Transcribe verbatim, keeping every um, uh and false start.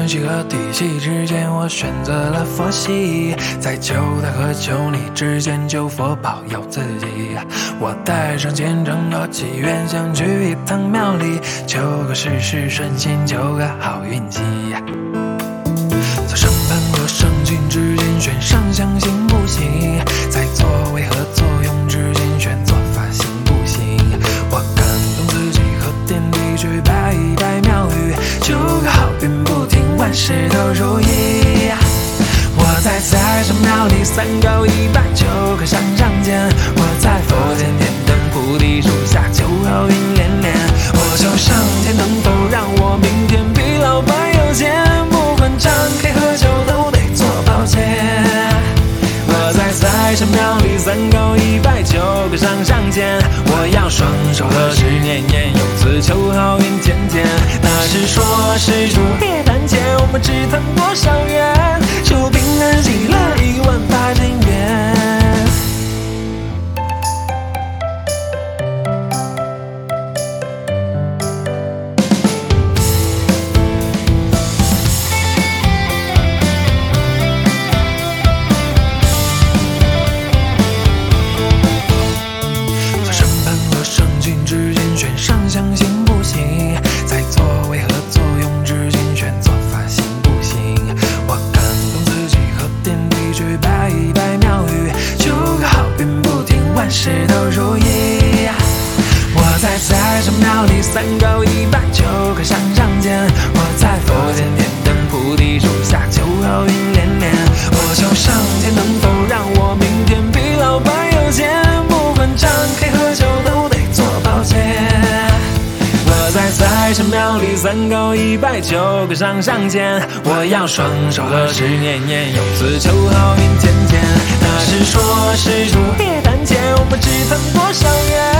关系和底气之间，我选择了佛系。在求他和求你之间，求佛保佑自己。我带上虔诚和祈愿，想去一趟庙里，求个事事顺心，求个好运气。在审判和圣经之间，选上相信不行。在作为和作用之间，选做法行不行？我感动自己和天地，去拜一拜庙宇，求个好运不停，万事都如意。我在财神庙里三高一拜，求个上上签。我在佛前点灯菩提树下，求好运连连。我求上天能否让我明天比老板有钱，不管张开喝酒都得做保险。我在财神庙里三高一拜，求个上上签。我要双手合十，年年有词，求好运天天。那是说施主别谈钱，我们只谈多少元，求平安喜乐一万八千元。相信不行，在作为和作用之间选做法行不行？我感动自己和天地，去拜一拜庙宇，求个好运不停，万事都如意。我在财神庙里三高一拜，求个上上签。我在佛前点灯菩提树下，求好运连连。我求上天能否让我明天比老板有钱，不管张开喝酒都得做保险。我在财神庙里三高一拜，求个上上签。我要双手合十，年年有词，求好运天天。那是说施主别谈钱，我们只谈多少元，